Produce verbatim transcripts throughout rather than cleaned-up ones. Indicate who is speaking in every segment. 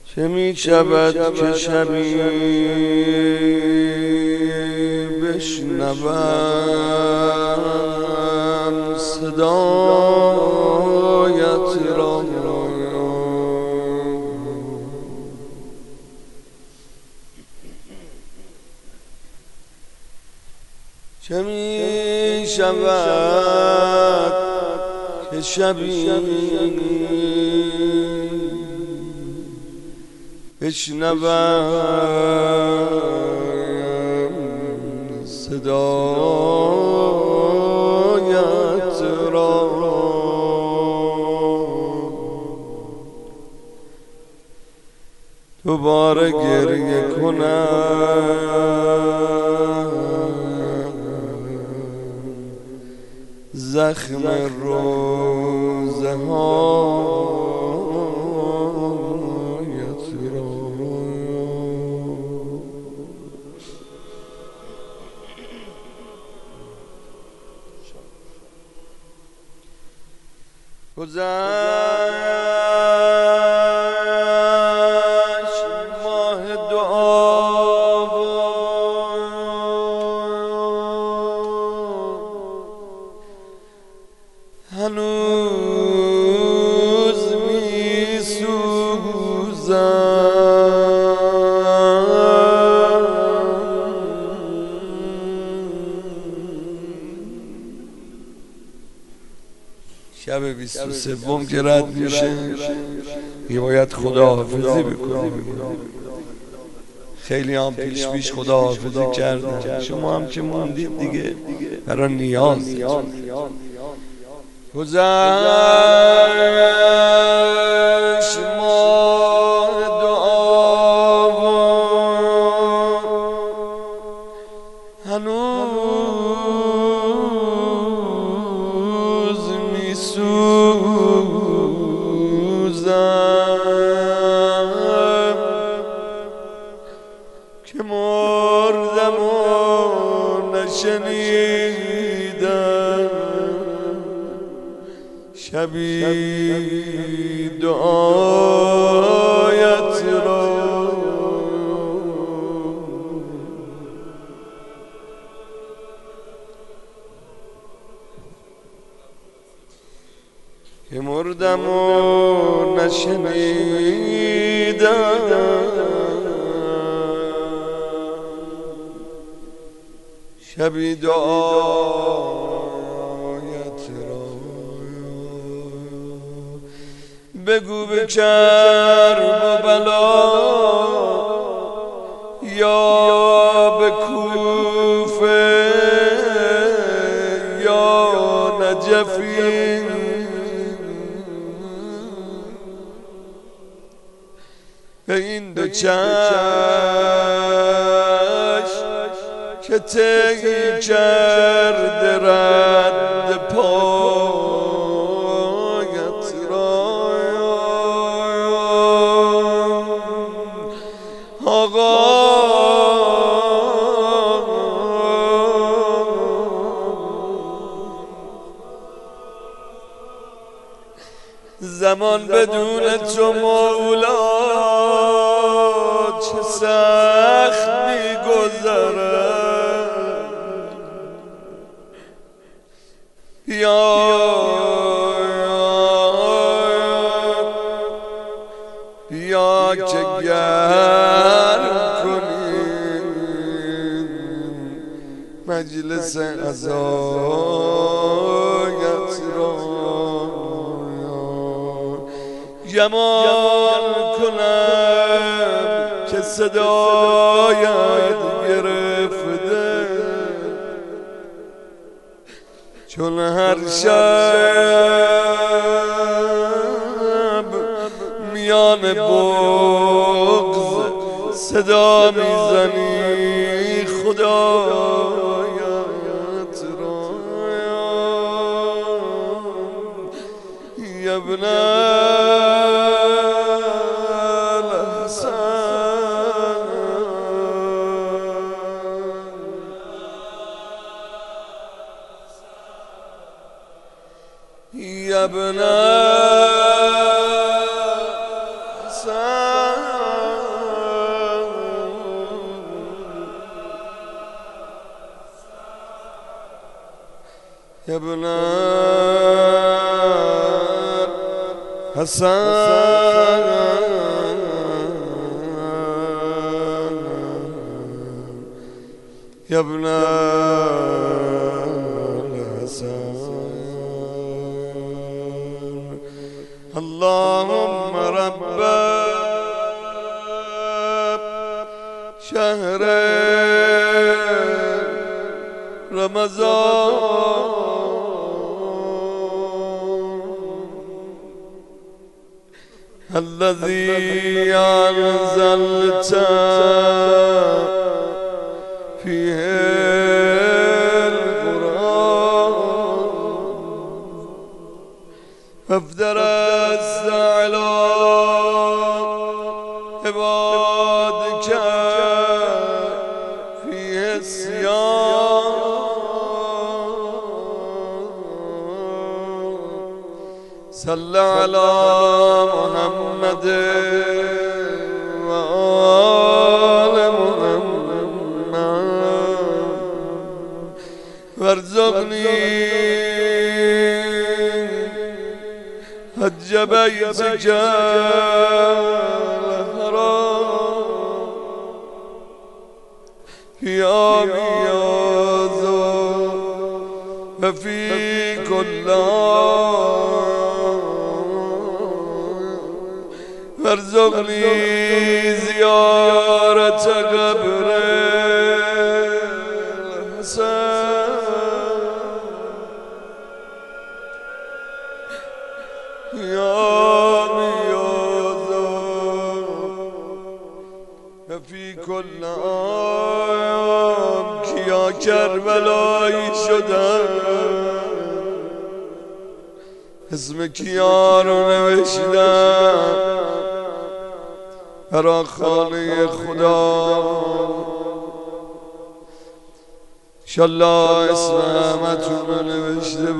Speaker 1: چه می شود که شبی بشنوم صدایت را، چه می شود که شبی بشنوم صدایت را، دوباره گریه کنم زخم روزه هایت را. گذشت ماه دعا هنوز می سوزم، شب بیست و سوم که رد میشه یه باید خداحافظی بکنی. خیلی هم پیش پیش خداحافظی کردن، شما هم که موندید دیگه برای نیاز. گذشت ماه دعا هنوز می سوزم که مردم و نشنیدم شبی دعایت را. که مردم و نشنیدم شبی دعایت را. بگو به کرب و بلا یا به کوفه یا نجفی به این دو چشم که طی کرده رد پایت را. آقا زمان بدون تو مولا چه سخت می‌گذرد. یا یا که گرم کنی مجلس عزایت را. گمان کنم که صدایت گرفته چون هر شب میان بغض صدا میزنی خدایت را. یا ابن الحسن یا ابن الحسن يا ابن حسن يا ابن الحسن اللهم رب شهر رمضان الذي أنزلت فيه القرآن فافترس على عبادك فيه الصيام صل على محمد وآل محمد وارزقني حج بيتك الحرام في عام هذا وفي كل عام وارزقني زيارة قبر الحسن يا ميازا وفي كل عام كیا کربلایی شدن اسم کیا رو نوشتن برا خانه خدا انشالله اسم همتون رو نوشته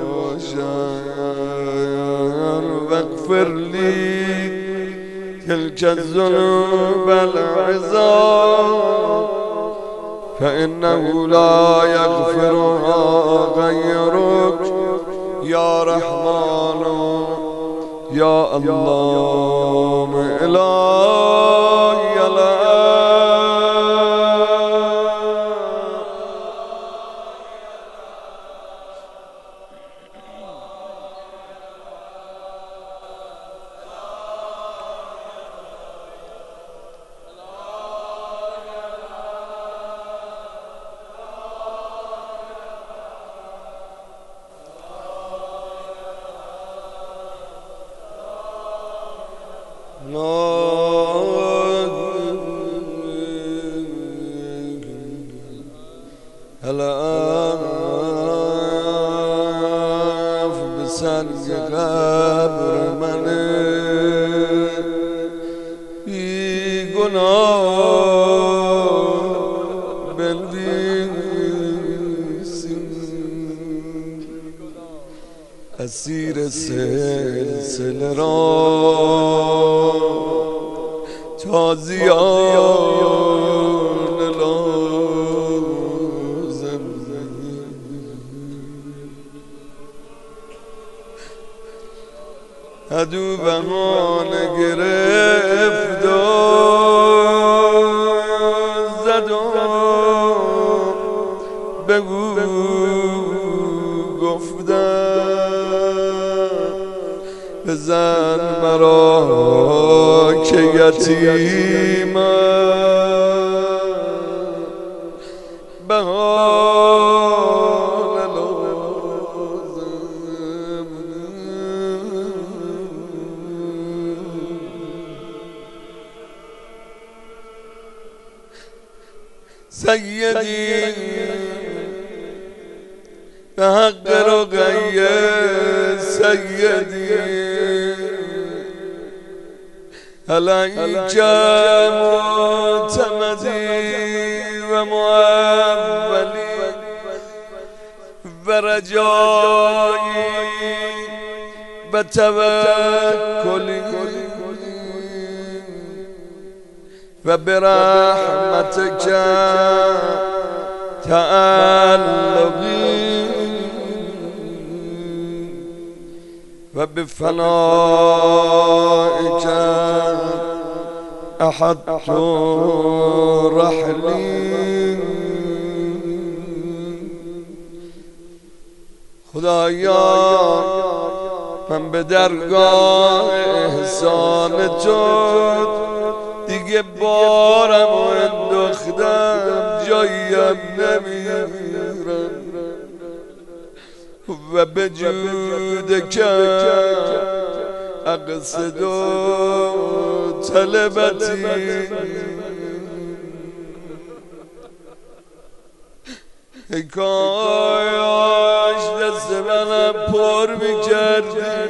Speaker 1: باشن واغفر لی تلك الذنوب العظام فإنه لا يغفرها غيرك يا رحمن يا الله إلهي لا الآف بسنگ قبر من بی گناه بنویسی اسیر سلسله را تازیان لازم عدو بهانه گرفت و زد و بگو گفتن بزن مرا که یتیمم بهانه لازم سیدی به حق رقیه سیدی علیک معتمدی و معولی و رجایی و توکلی و برحمتک تعلقی و به فنائک احدت رحلی. خدایا من به درگاه احسان تو دیگه بارم و انداختم، جایم نمیرم و به جود که اقصد و طلبتی. ای کاش دست منم پر میکردی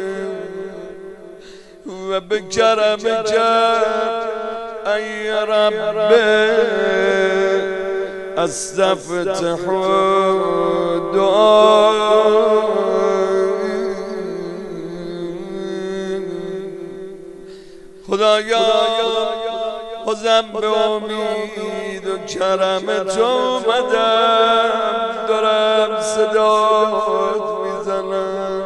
Speaker 1: و به کرم کرد ای رب استفتح دعا. خدایا بازم به امید و کرم تو اومدم، دارم صدات میزنم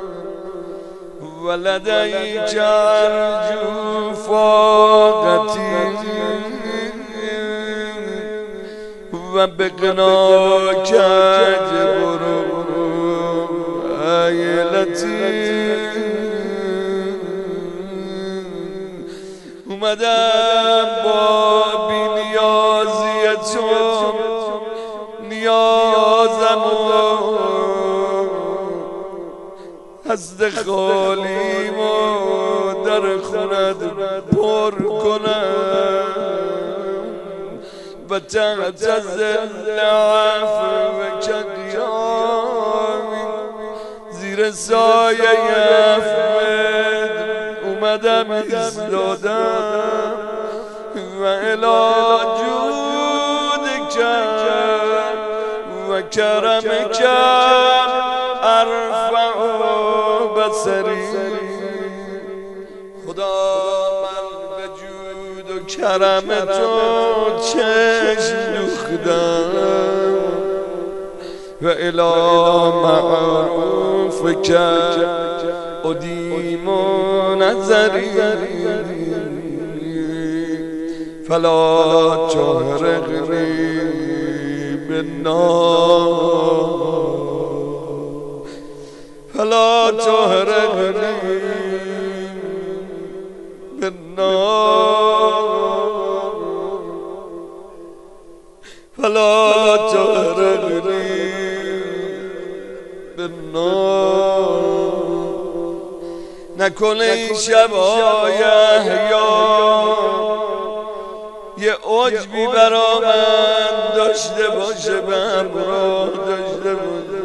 Speaker 1: ولدیک ارجو فاقتی و بقناک جبر عیلتی. اومدم با بی‌نیازی تو نیازم و هست خالیم و در خونت پر کنم و تحت ظل عفوک قیامی، زیر سایه عفوت اومدم ایستادم و الی جودک و کرمک ارفع بصری. خدا من به جود و کرم تو چشم دوختم و الی معروفک ادیم نظری. فلا تحرقنی بالنار، فلا تحرقنی بالنار، فلا تحرقنی بالنار. نکنه این شبای احیا یه عجبی برا من داشته باشه، به همراه داشته باشه.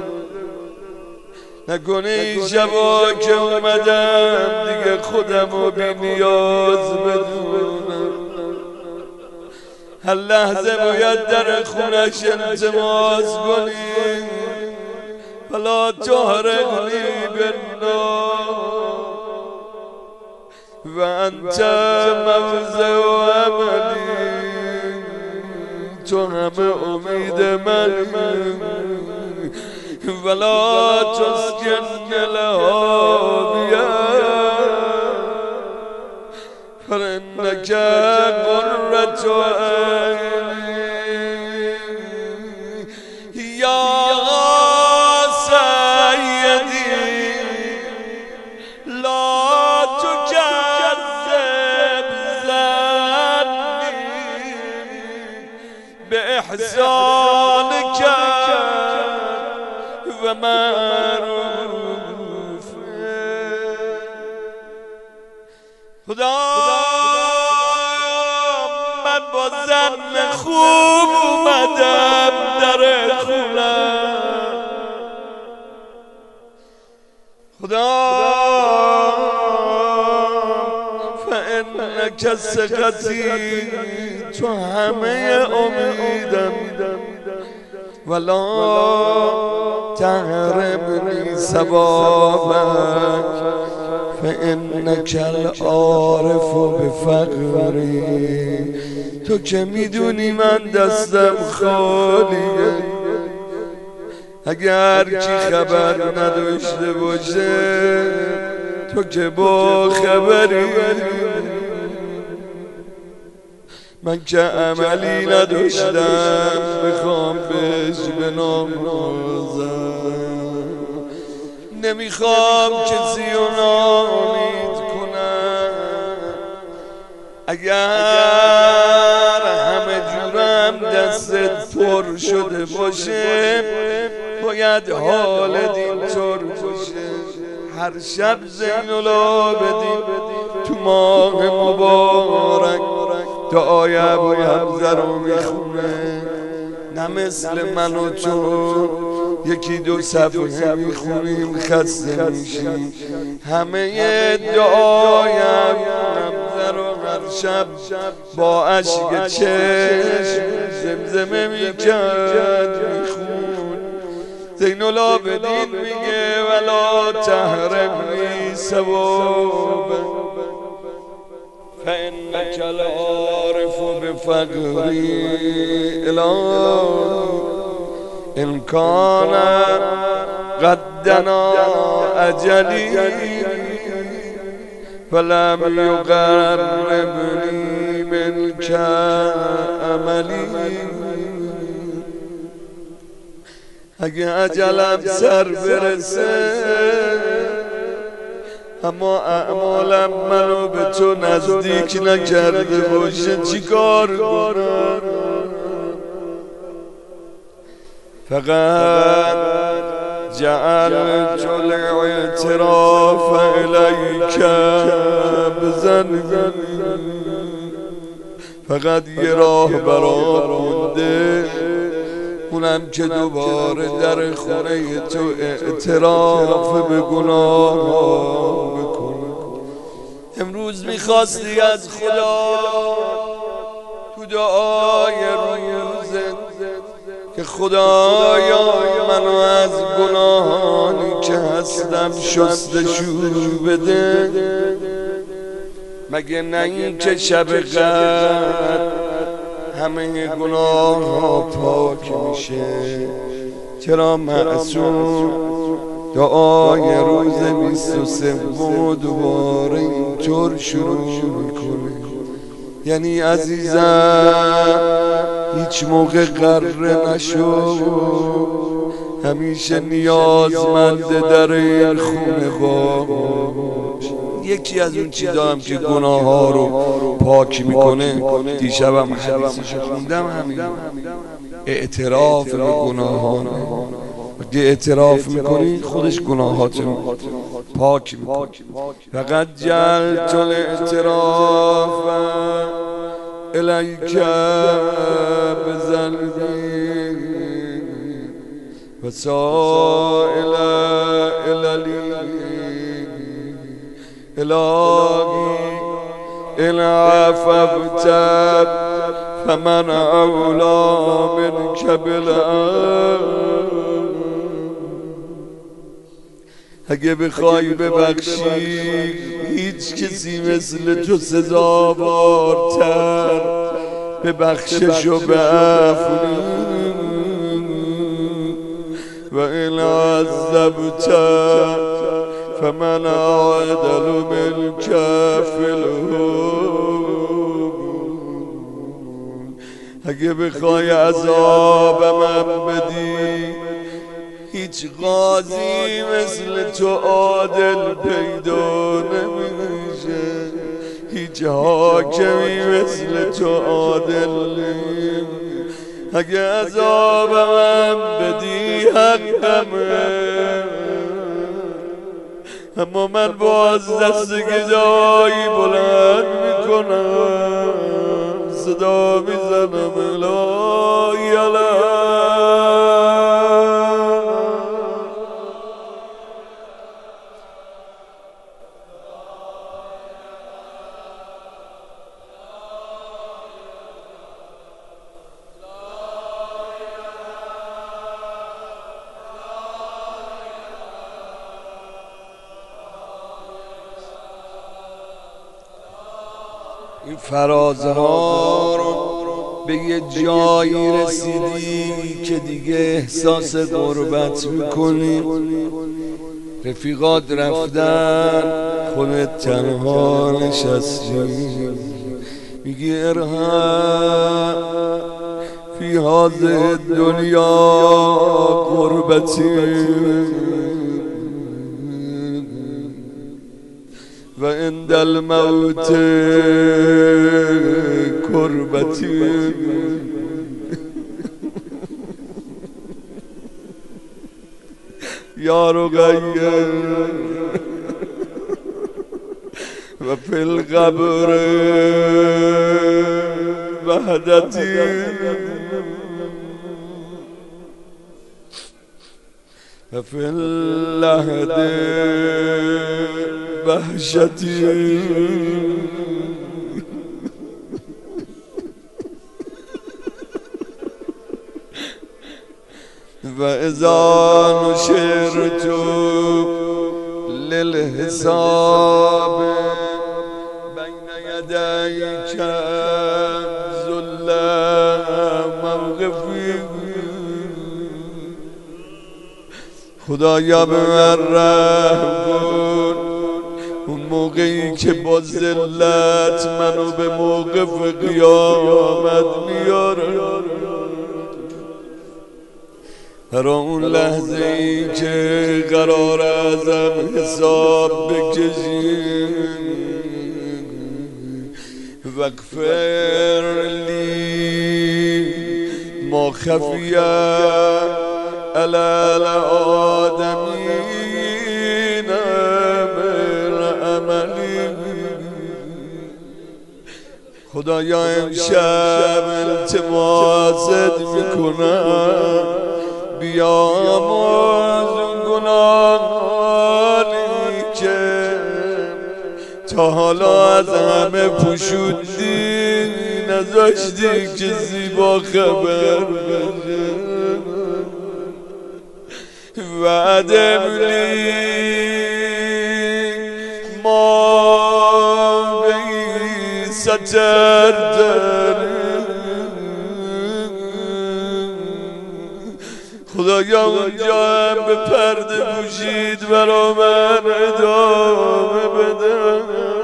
Speaker 1: نکنه این شبا که اومدم دیگه خودم رو بی نیاز بدونم، هر لحظه باید در خونش التماس کنی. فلا تحرقنی بالنار و انت موضع عملی، تو همه امید منی. ولا تسکن الهاویه فانک قرة عینی. یا سیدی لا تکذب ظنی به احسانک و معروف. خدا من با زن خوب اومدم در خونم، خدا فانک ثقتی، تو همه امیدم، ولا تحرمنی ثوابک فانک العارف بفقری. تو که میدونی من دستم خالیه، اگر کی خبر نداشته باشه تو که با خبری، من که عملی نداشتم میخوام بهش بناموزم، نمیخوام کسی رو نامید کنم. اگر همه جورم دستت پر شده باشه باید حالت اینطور باشه. هر شب زینولا بدیم تو ماه مبارک دعای ابو حمزه رو میخونه، نه مثل من و تو یکی دو صفحه میخونیم خسته میشیم. همه دعای ابو حمزه رو هر شب با عشق چشم زمزمه میکرد میخون. زینالعابدین میگه ولا تحرمنی ثوابه فإنك العارف بفقری الهی إن كان قد دنا أجلي فلم يقربني منك أملي. اگه اجلم سر برسه اما اعمالم منو به تو نزدیک نکرده باشه چیکار کنم؟ فقط جعلت الاعتراف الیک بذنبی، فقط یه راه برام مونده، اونم که دوباره در خونه تو اعتراف به گناه بکنم. امروز میخواستی از خدا تو دعای روزت که خدایا منو از گناهانی که هستم شستشو بده، مگه نه این که شب قدر همه گناه ها پاک میشه؟ چرا معصوم دعای روز بیست و سوم دوباره اینطور شروع میکنه؟ یعنی عزیزم هیچ موقع قره نشو، همیشه نیازمند در این خونه باش. یکی از اون چیزا هم که گناه ها رو پاک میکنه، دیشبم حدیثش خوندم، همین اعتراف به گناهانه. وقتی اعتراف میکنی خودش گناهات رو پاک میکنه. فقط جعلت الاعتراف الیک بذنبی و سائل اللی الهی إن عفوت فمن أولى منك بالأمر. اگه بخوای ببخشی هیچ کسی مثل تو سزاوارتر به بخشش و به عفو، و این عذبت فمن أعدل منك في الهون. اگه بخوای عذاب من بدی هیچ قاضی مثل تو عادل پیدا نمیشه، هیچ حاکمی مثل تو عادل نمیشه. اگه عذاب من بدی حقمه، اما من باز دست گدایی بلند میکنم، صدا میزنم الهی الهی. این فرازه ها رو به یه جایی رسیدی که دیگه احساس غربت میکنی، رفیقات رفتن خودت تنها نشستی، میگی ارحم فی هذه دنیا غربتی و عند الموت کربتی. یا رقیه و فی القبر وحدتی و فی اللحد وحشتی. و اذا نشرت للحساب بین یدیک ذل موقفی. خدایا به من رحم کن، اون موقعی که با ذلت منو به موقف قیامت میاره، هر اون لحظه ای که قرار ازم حساب بکشی. واغفر لی ما خفی علی الآدمین من عملی. خدایا امشب التماست میکنم بیامرز اون گناهانی که تا حالا از همه پوشوندی، نذاشتی کسی با خبر بشه. وعدم لی ما بی سترتنی. خدایا اونجا هم به پرده پوشید برا من ادامه بده.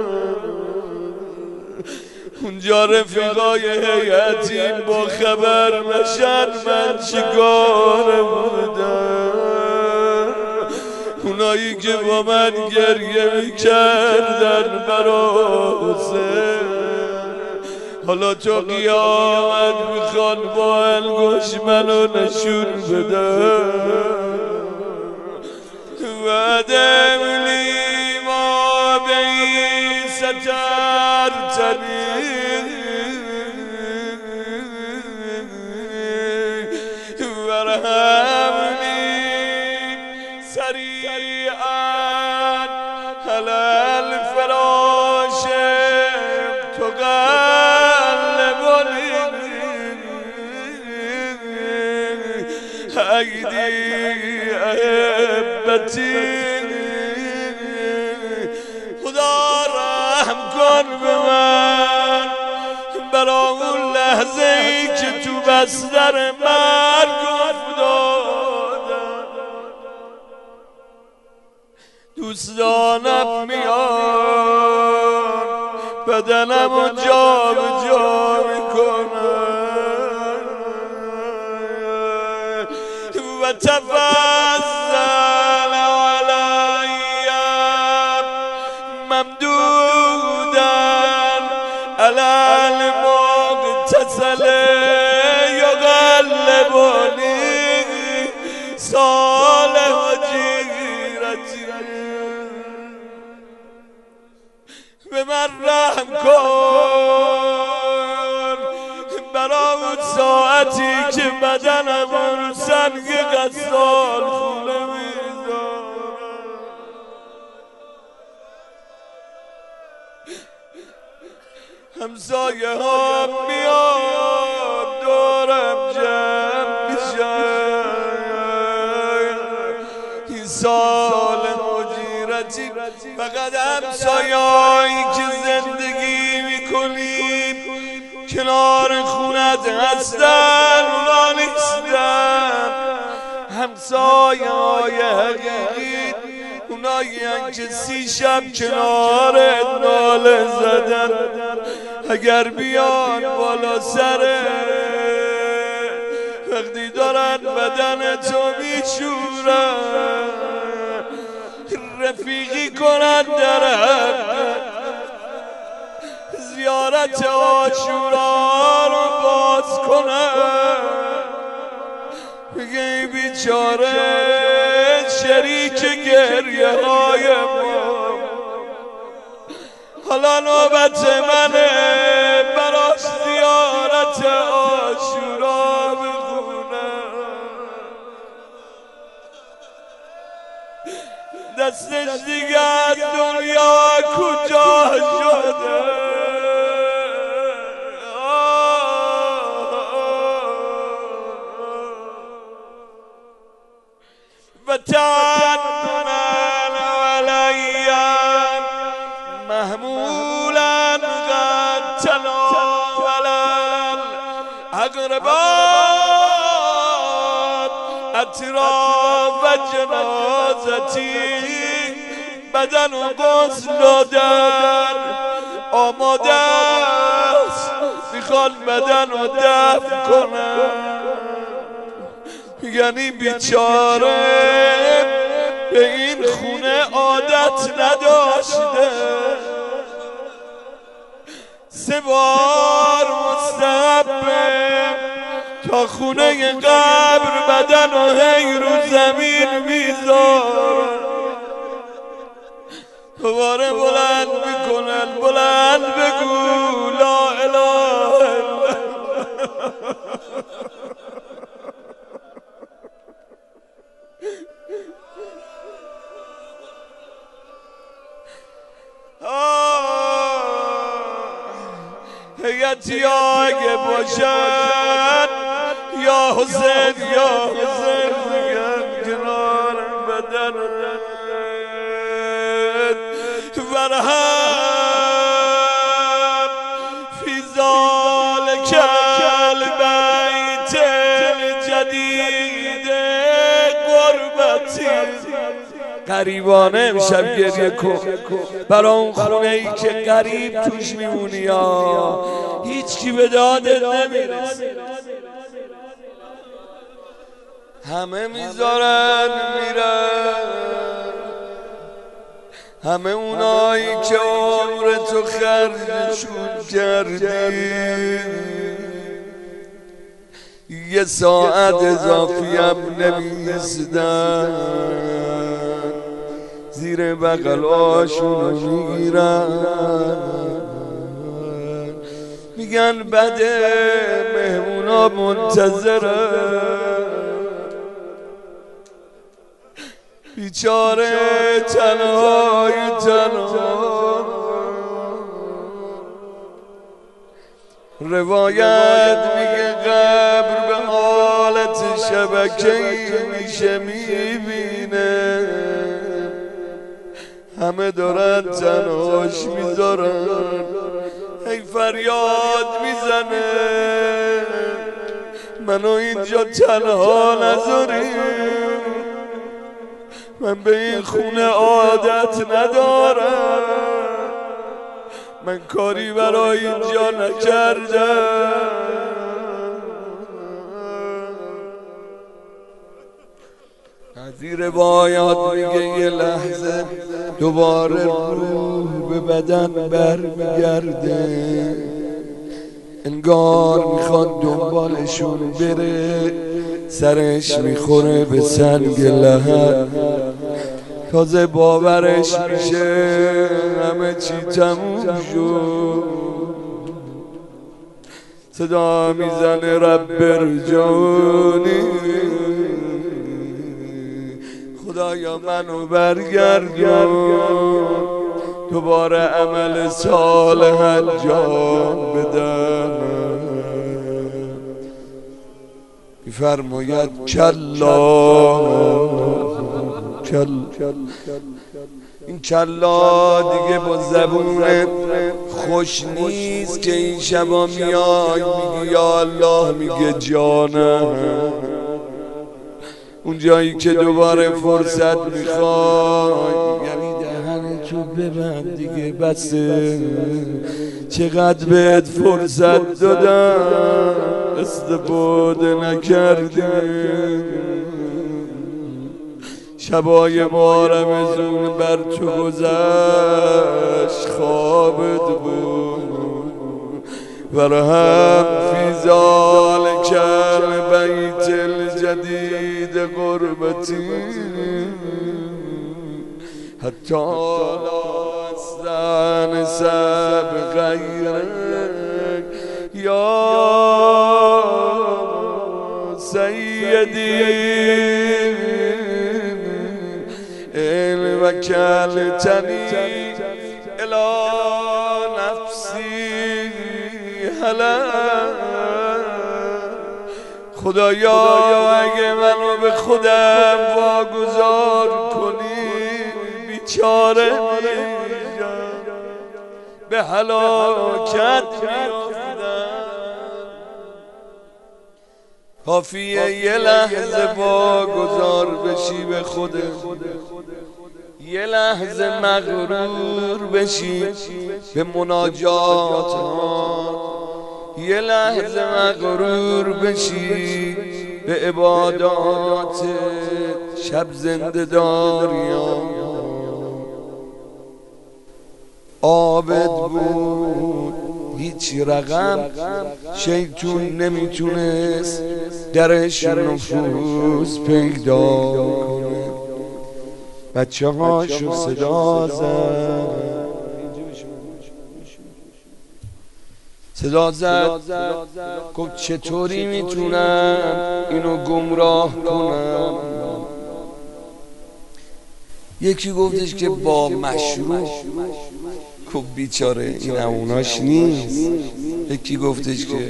Speaker 1: اونجا رفیقای هیئتیم با خبر نشن من چیکار بودم، اونایی که با من گریه میکردن برا حسین، حالا تو قیامت میخوان با انگشت منو نشون بده. وعدم لی ما بی سترتنی ورحمنی سریعا علی الفراش تقلبنی ایدی احبتی. خدا رحم کن به من برا اون لحظه ای که تو بستر مرگ افتادم. دوستانم میان بدنم رو جا به جا میکنن و تفضل علیم ممدودن علی المغتسل یغلبنی صالح جیرتی. به من رحم کن برا اون ساعتی که بدنم رو سنگ غسال خونه میذارم. همسایه ها میاد دورم جمع میشن، این سال مجیرتی فقط همسایه‌هایی که زندگی میکنیم کنار خونت هستن اونا نیستن، همسایه های حقیقی اونایی هم که سی شب کنارت ناله زدن، اگر بیان بالا سره وقتی دارن بدن تو میشورن، رفیقی کنن درن، زیارت عاشورا رو باز کنن، بگه بیچاره شریک گریه های ما، حالا نوبت منه براش زیارت عاشورا بخونم. دستش دیگه از دنیا کجا شده، وطن عليا محمولا قد تناول الأقرباء اطراف جنازتي، بدن و غسل دادن آماده است، میخوان بدن و دفن کنن، یعنی بیچاره به این خونه عادت نداشته، سه بار مستحبه تا خونه قبر بدن و هی رو زمین میذارن، دوباره بلند میکنن، بلند بگو لا اله الا هیتی اگه باشن یا حسین یا حسین بگم کنار بدن ورهم فی ذالک البیت الجدید غربتی. غریبانه امشب گریه کن برا اون خونه ای که غریب توش میمونی، یا هیچ کی به دادت نمیرسه، همه میذارن میرن، همه اونایی که عمر تو خرجشون کردی یه ساعت اضافی هم نمیستن، زیر بغلاشون میگیرن، میگن بده مهمونا منتظرن، بیچاره تنهای تنها. روایت میگه قبر به حالت شبکه‌ای میشه میبینه، همه دارن تنهاش میذارن، هی فریاد میزنه منو اینجا تنها نذاری، من به این خونه عادت ندارم، من کاری برای اینجا نکردم. از این روایات میگه یه لحظه دوباره روح به بدن برمیگرده، انگار میخواد دنبالشون بره، سرش میخوره به سنگ لحد، تازه باورش میشه همه چی تموم شد، صدا میزنه رب ارجعونی، خدایا منو برگردون، دوباره عمل صالح انجام بدم. میفرماید کلا کل این کلا دیگه با زبون خوش نیست که این شبا میای میگی یا الله، میگه جانم. اون جایی که دوباره فرصت میخوای یعنی دهن تو ببند دیگه بسه، چقدر بهت فرصت دادم استفاده نکردی. شبای ماه رمضان بر تو گذشت خوابت بود، ورهم فی ذالک البیت الجدید غربتی حتی لا استأنس بغیرک یا سیدی ان وکلتنی الی نفسی هلا. خدایا اگه منو به خودم واگذار کنی بیچاره میشم، به هلاکت میافتم. کافیه یه لحظه واگذار بشی به خودت، یه لحظه مغرور بشی به مناجات ها، یه لحظه مغرور بشی به عبادات شب زنده داریا. عابد بود هیچ رقم شیطون نمیتونست درش نفوذ پیدا کنه. بچه هاشو صدا زد صدا زد گفت چطوری میتونم اینو گمراه کنم. یکی گفتش که با مشروب. خب بیچاره این اوناش نیست. یکی گفتش که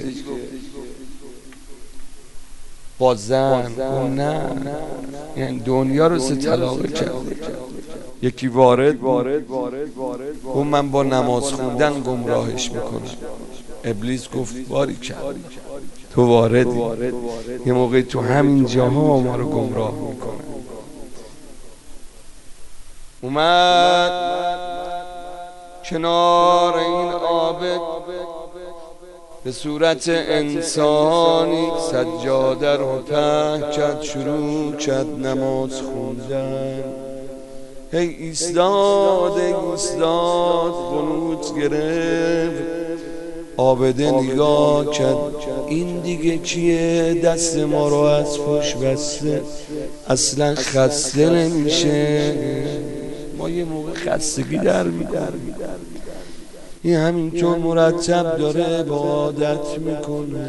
Speaker 1: با زن. گفت نه، یعنی دنیا رو سه طلاقه کرد. یکی وارد وارد وارد وارد گفت من با نماز خوندن گمراهش میکنم. ابلیس گفت باری کرد تو واردی، یه موقعی تو همین جاها ما رو گمراه میکنه. اومد کنار این عابد به صورت انسانی سجاده رو پهن کرد، شروع کرد نماز خوندن. هی ایستاد هی ایستاد قنوت گرفت. عابده نگاه کرد این دیگه کیه دست ما رو از پشت بسته، اصلا خسته نمیشه. ما یه موقع خستگی در میدار، این همینطور مرتب داره عبادت میکنه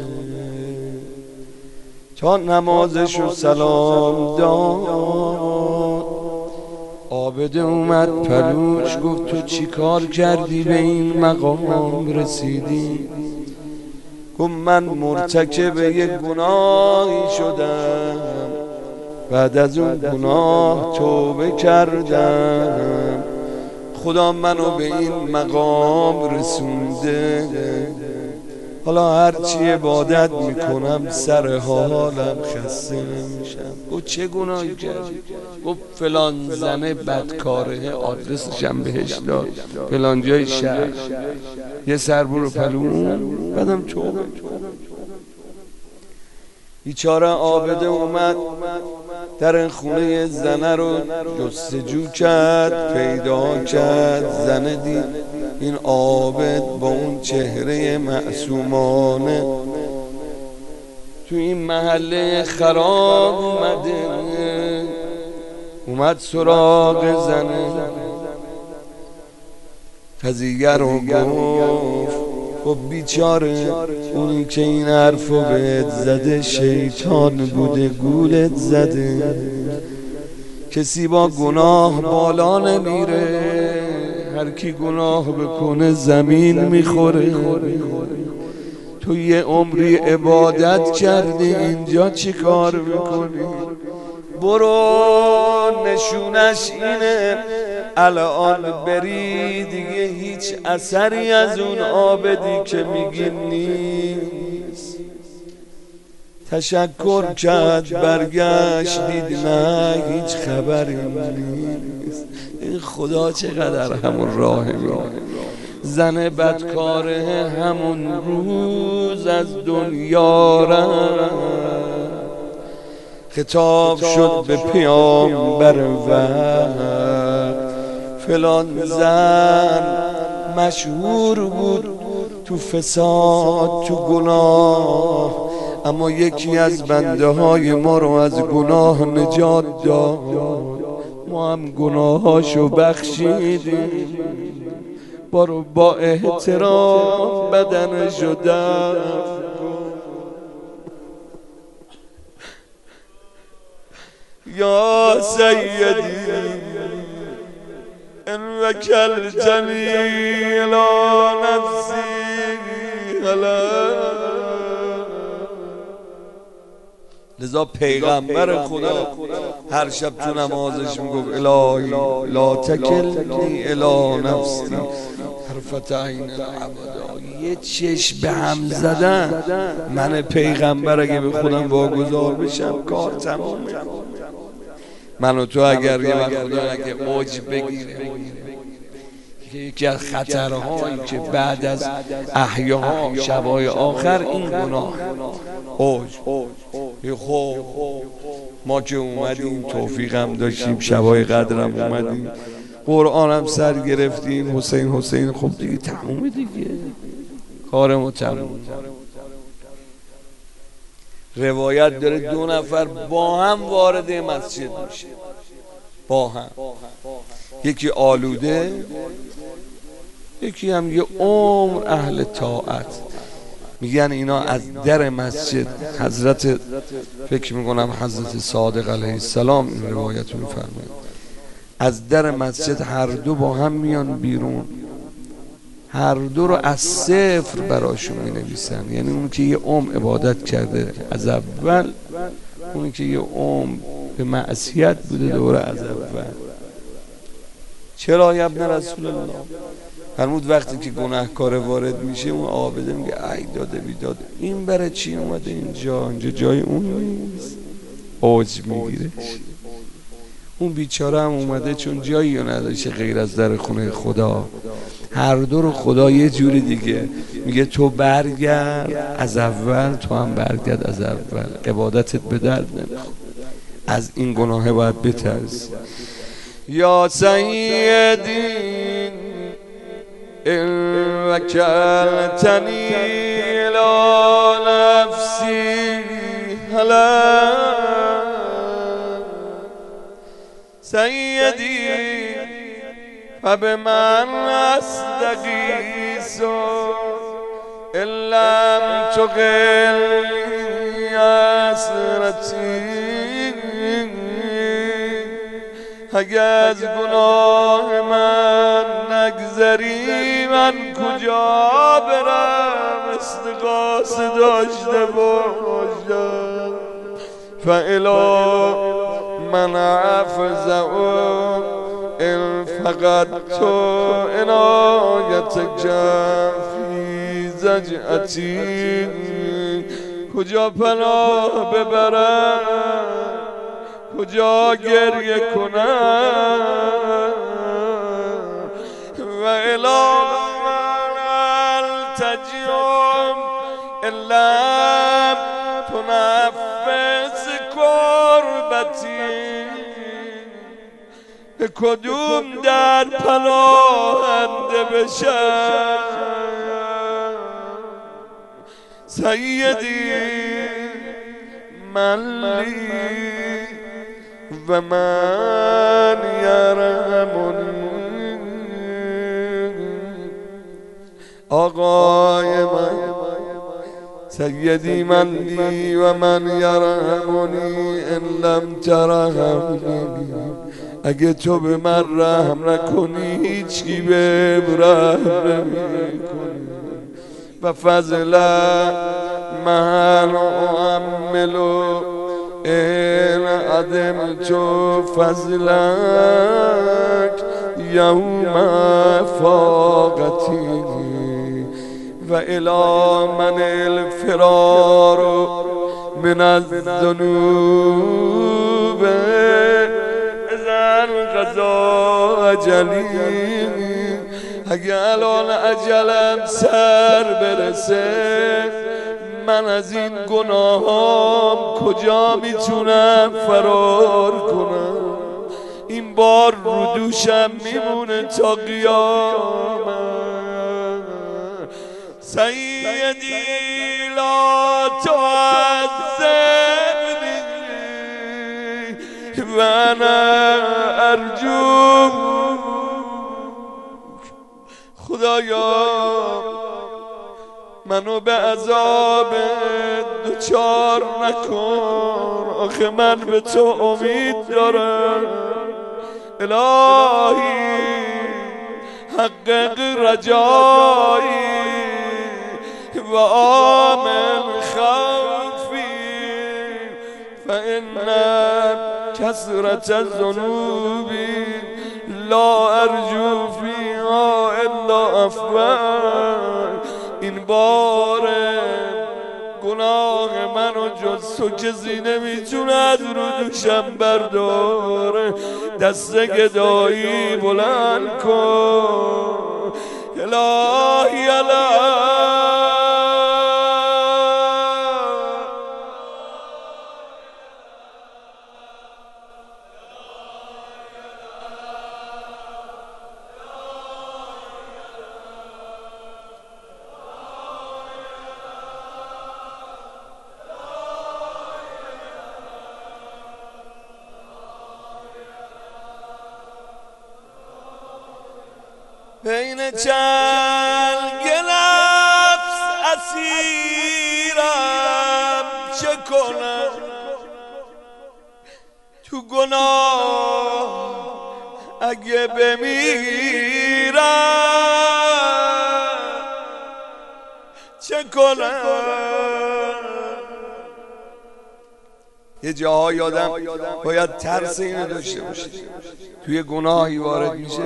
Speaker 1: تا نمازش رو سلام داد. عابده اومد پلوش گفت تو چی کار کردی به این مقام رسیدی؟ گفت من مرتکب یک گناهی شدم، بعد از اون گناه توبه کردم، خدا منو به این مقام رسونده، حالا هرچی عبادت میکنم سر حالم خسته نمیشم. گفت چه گناهی کردی؟ گفت فلان زنه بدکاره، آدرسشم بهش داد فلان جای شهر، یه سر برو پلون بعدم توبه. بیچاره عابده اومد در خونه زنه رو جستجو کرد، پیدا کرد. زنه دید این عابد با اون چهره معصومانه تو این محله خراب اومده. اومد سراغ زنه قضیه رو گفت. خب بیچاره اونی که این حرفو بهت زده شیطان بوده، گولت زده. کسی با گناه بالا نمیره، هر کی گناه بکنه زمین میخوره. تو یه عمری عبادت کردی، اینجا چی کار میکنی؟ برو نشونش اینه الان بری دیگه هیچ اثری از اون عابدی که میگی نیست. تشکر کرد برگشت دید نه هیچ خبری نیست. این خدا چقدر همون راهمی. زن بدکاره همون روز از دنیا رفت. خطاب شد به پیامبر وقت. فلان زن مشهور بود تو فساد تو گناه، اما یکی از بنده های ما رو از گناه نجات داد. ما هم گناهاشو بخشیدیم. برو با احترام بدنشو دفن. یا سیدی ان وکلتنی الی نفسی هلا. لذا پیغمبر خدا هر شب تو نمازش میگفت الهی لا تکلنی الی نفسی طرفت عین الابدا. یه چشم به هم زدن من پیغمبر اگه به خودم واگذار بشم کار تمامه. من و تو اگر یه وقت خدا اگه اوج بگیره، یکی از خطرهایی که بعد از احیا شبای آخر این گناه اوج. خب ما که اومدیم توفیقم داشتیم، شبای قدرم اومدیم، قرآنم سر گرفتیم، حسین حسین، خب دیگه تمومه دیگه، کارمو تموم. روایت داره دو نفر با هم وارد مسجد میشه، با هم، یکی آلوده یکی هم یه عمر اهل طاعت. میگن اینا از در مسجد، حضرت فکر میکنم حضرت صادق علیه السلام این روایت رو میفرماید، از در مسجد هر دو با هم میان بیرون، هر دو رو از صفر براشون می نویسن. یعنی اون که یه عمر عبادت کرده از اول، اون که یه عمر به معصیت بوده دوره از اول. چرا ابن رسول الله فرمود وقتی که گناهکار وارد میشه اون عابده میگه ای داده بیداده، این برای چی اومده اینجا؟ اینجا جای اون نیست. اوج میگیره. اون بیچاره هم اومده چون جایی رو نداشته غیر از در خونه خدا. هر دو رو خدا یه جوری دیگه میگه تو برگرد از اول، تو هم برگرد از اول، عبادتت به درد نمیخوره. از این گناه باید بترسی. یا سیدی ان وکلتنی الی نفسی هلا. سیدی فبمن استغیث ان لم تغلنی اسرتی. اگه از گناه من نگذری من کجا برم استغاثه داشته باشم؟ فالا من افزع ان فقط تو عنایتک فی زجعتی. کجا پناه ببرم، کجا گریه کنم؟ و الی من التجام الا تنفس کربتی. به کدوم در پناهنده بشم؟ سیدی من لی و من یرحمنی. آقای من سیدی من لی و من یرحمنی ان لم ترحمنی. اگه تو به من رحم نکنی هیچ کی به رحم نمیکنی. و فضل من اعملو ان عدمت فضلک یوم فاقتی و الی من الفرار من الذنوب اذا القضا اجلی. اگه الان اجلم سر برسه من از این گناهام کجا میتونم فرار کنم؟ این بار رو دوشم میمونه تا قیامت. سیدی لا تعذبنی و انا ارجو. خدایا منو به عذاب دوچار نکن، آخه من به تو امید دارم. الهی حقق رجایی و آمن خوفی فإن کثرت الذنوب لا ارجو فیها الا عفوا. این بار گناه منو جز تو کسی نمیتونه از رو دوشم برداره. دست گدایی بلند کن الهی الهی. بین چنگ نفس اسیرم چه کنم؟ تو گناه اگه بمیرم چه کنم؟ یه جاهای آدم باید ترس اینو داشته باشه توی گناهی وارد میشه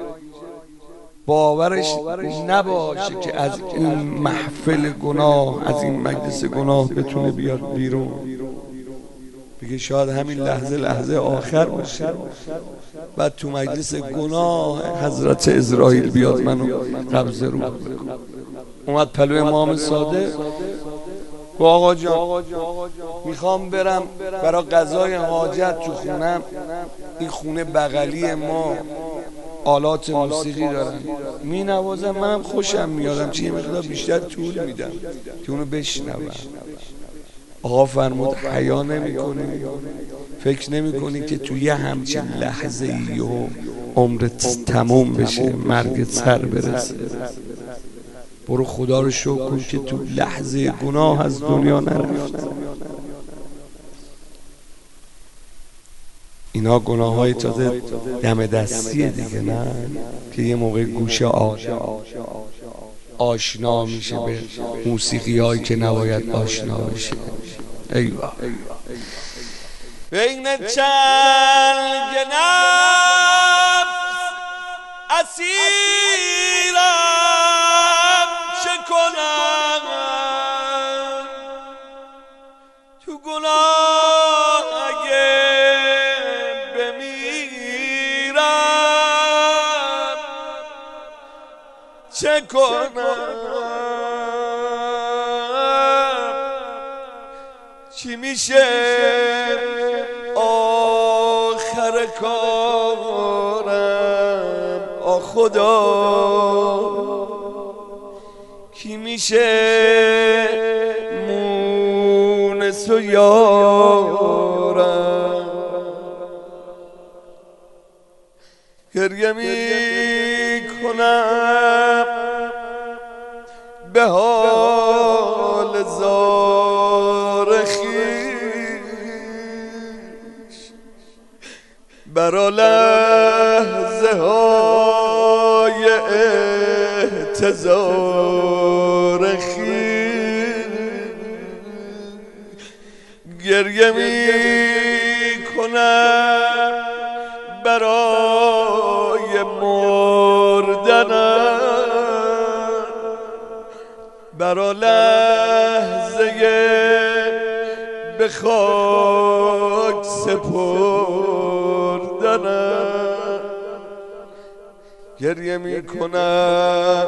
Speaker 1: باورش نباشه که از این محفل گناه، از این مجلس گناه بتونه بیاد بیرون. بگه شاید همین لحظه لحظه آخر باشه، بعد تو مجلس گناه حضرت عزرائیل بیاد منو قبض روح بکنه. اومد پلو امام صادق گفت آقا جان میخوام برم برای قضای حاجت تو خونم. این خونه بغلی ما آلات موسیقی دارن می نوازم، منم خوشم میادم چه یه مقدار بیشتر طول میدم که اونو بشنوم. آقا فرمود حیا نمی کنی؟ فکر نمی کنی که توی همچین لحظه ای و عمرت تموم بشه، مرگت سر برسه؟ برو خدا رو شکر کن که تو لحظه گناه از دنیا نرفت. اینا گناه های تازه دم دستیه دیگه، نه که یه موقع گوش آدم آشنا میشه به موسیقی هایی که نباید آشنا بشه. ایوه بین چنگ نفس اسیرم چه کنم؟ تو گناه اگه بمیرم چه کنم؟ چی میشه آخر کارم؟ آ خدا کی میشه مونس و یارم؟ گریه میکنم به حال زار خویش، برا لحظه های احتضار خویش. گریه میکنم برای سر لحظه به خاک سپردنم، گریه میکنم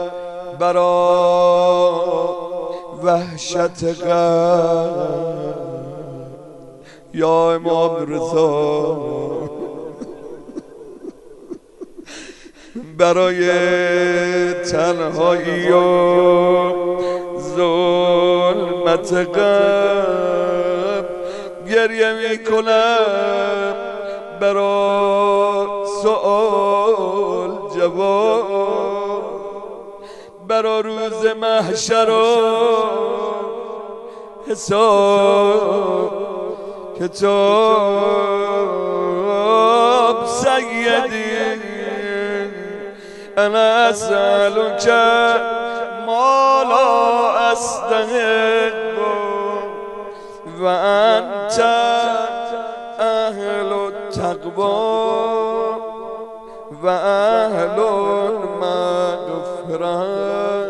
Speaker 1: برا وحشت غم یا امام رضا، برای تنهایی و ظلمت غم گریه میکنم، برا سؤال جواب، برا روز محشر و حساب کتاب. سیدی انا اسألك ما لا استحق و انت اهل التقوی و اهل المغفرة.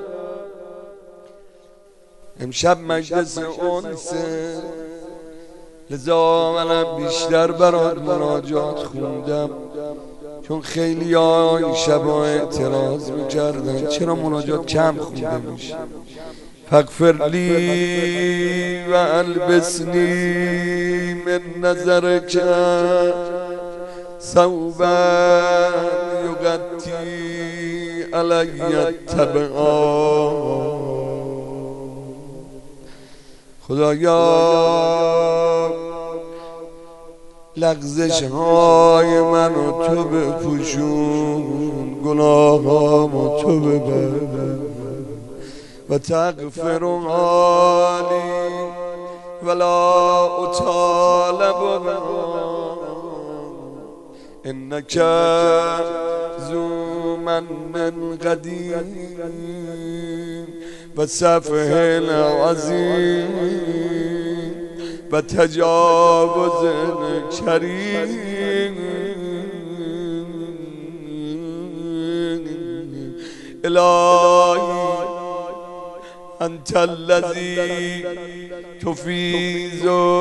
Speaker 1: امشب مجلس انسه، لذا منم بیشتر برات مناجات خوندم، چون خیلی ها این شبا اعتراض میکردن چرا مناجات کم خونده میشه. فاغفر لی و البسنی من نظرک ثوبا یغطی علی التبعا. خدایا لغزش های منو تو بپوشون، گناهامو تو ببر و تغفر حالی ولا اطالب انک ذو من قدیم و صفح عظیم و تجاوز کریم. الهی انت الذی تفیض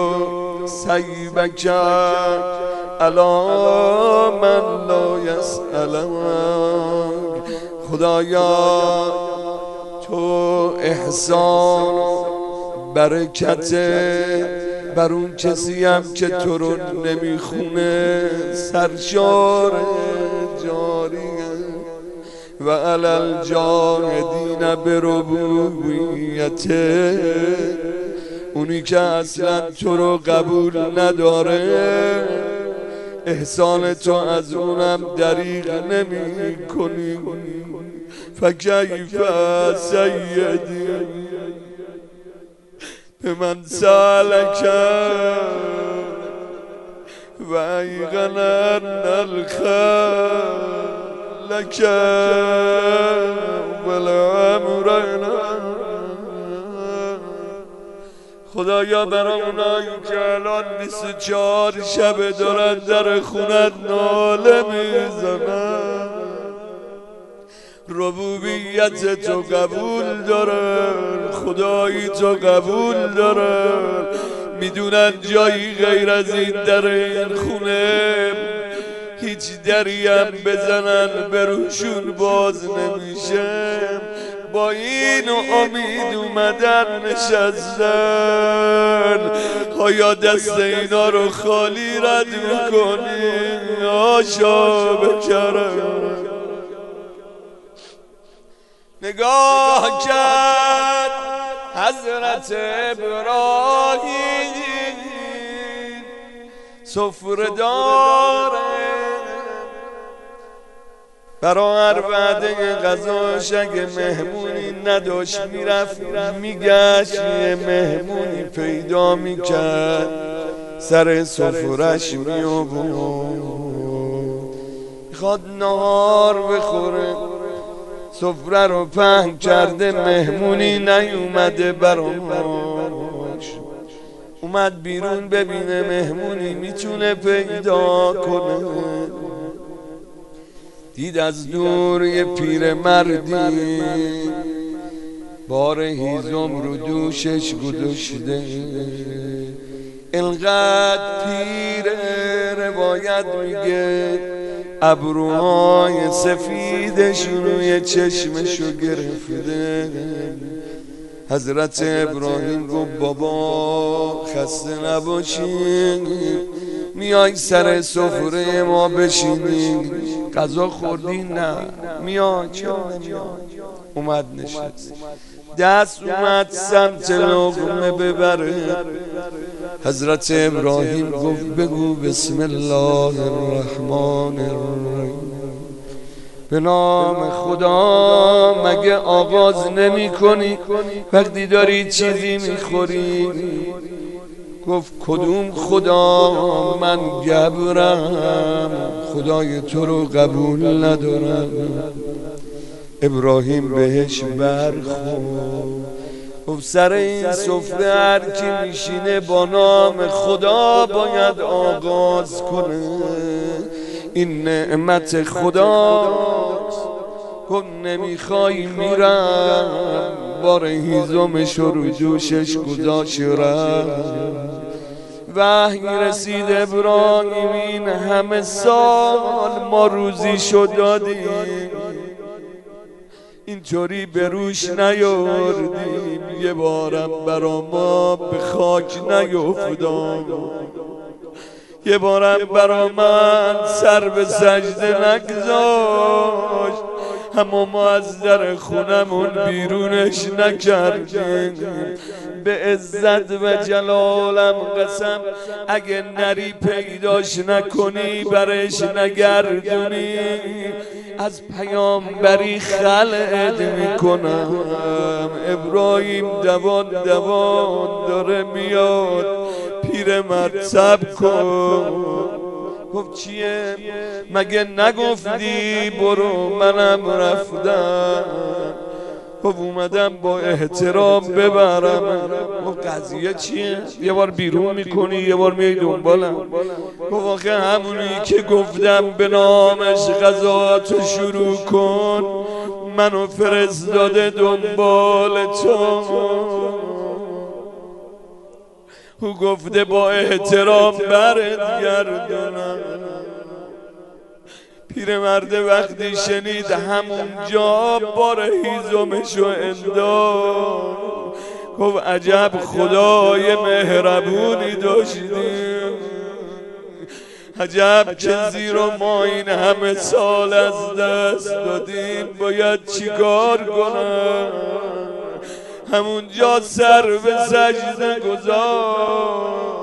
Speaker 1: سیبک علی من لا یسألک. خدایا تو احسان و برکت بر اون کسی هم که تو رو نمیخونه سرشار جاریه و علی الجاهدین بربوبیت، اونی که اصلا تو رو قبول نداره احسان تو از اونم دریغ نمی کنی. فکیف سیدی به من سالک و ایقن ان الخیر لک والامر. خدایا برای اونایی که الان بیست و چهار شب دارن در خونت ناله میزنن، ربوبیت تو قبول دارن، خدایی تو قبول دارن، میدونن جایی غیر از این در این خونه هیچ دری هم بزنن بروشون باز نمیشه، با این امید اومدن نشستن. آیا دست اینا رو خالی رد میکنی؟ آشا بکرم نگاه کرد حضرت ابراهیم سفره داره، برای هر وعده غذاش اگه مهمونی نداشت میرفت میگشت یه مهمونی پیدا میکرد سر سفرش میآورد، میخواد نهار بخوره، سفره رو پهن کرده مهمونی نیومده براش، اومد بیرون ببینه مهمونی میتونه پیدا کنه. دید از دور یه پیر مردی بار هیزم رو دوشش گذاشته، اینقدر پیر روایت میگه ابروهای سفیدش روی چشمشو گرفته. حضرت ابراهیم گفت بابا خسته نباشی، میای سر سفره ما بشینی؟ غذا خوردی؟ نه. میای؟ چرا نمیای؟ اومد نشست، دست اومد سمت لقمه ببره. حضرت ابراهیم گفت بگو بسم الله الرحمن الرحیم، به نام خدا. مگه آغاز نمی کنی وقتی داری چیزی میخوری؟ گفت کدوم خدا؟ من گبرم، خدای تو رو قبول ندارم. ابراهیم بهش برخورد، گفت سر این سفره هر کی میشینه با نام خدا باید آغاز کنه، این نعمت خداست. گفت نمیخوای؟ میرم. بار هیزمش رو دوشش گذاشت رفت. وحی رسید ابراهیم این همه سال ما روزیشو دادیم، اینطوری به روش نیاوردیم، یه بارم برا ما به خاک نیفتاد، یه بارم برا من سر به سجده نگذاشت، اما ما از در خونمون بیرونش نکردیم. به عزت و جلالم قسم اگه نری پیداش نکنی برش نگردونی از پیامبری خلعت میکنم. ابراهیم دوان دوان داره میاد، پیرمرد صبر کن. گفت چیه؟ مگه نگفتی برو؟ منم رفتم. گفت اومدم با احترام ببرم. گفت قضیه چیه؟ یه بار بیرون میکنی یه بار میای دنبالم. گفت آخه همونی که گفتم به نامش غذاتو شروع کن منو فرستاده دنبال تو. او گفته با احترام برت گردونم. پیرمرد وقتی شنید همونجا بار هیزمشو انداخت. گفت عجب خدای مهربونی داشتیم، عجب که زیر ما این همه سال از دست دادیم، باید چیکار کنم؟ همونجا سر به سجده گذاشت.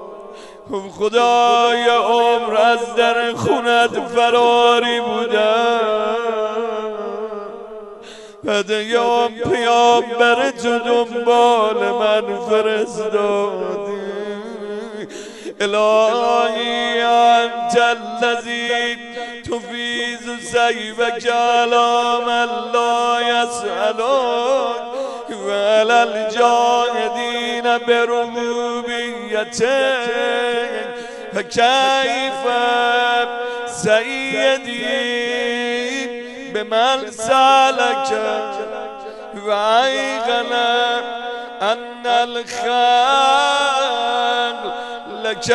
Speaker 1: خدای عمر از در خونت فراری بودم، پیام پیامبر تو دنبال من فرستادی. الهی انت الذی تفیض سیفک علی من لا یسألون و علی الجاهدین بربوبیتک فکیف سیدی بمن سألک و ایقن ان الخلق لک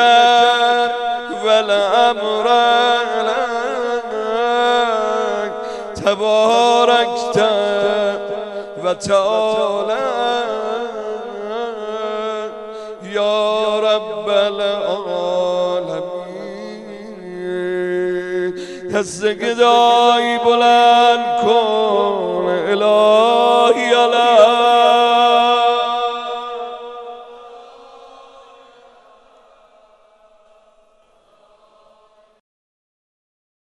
Speaker 1: والامر لک تبارکت و تعالی یا رب العالمین. دست گدایی بلند کن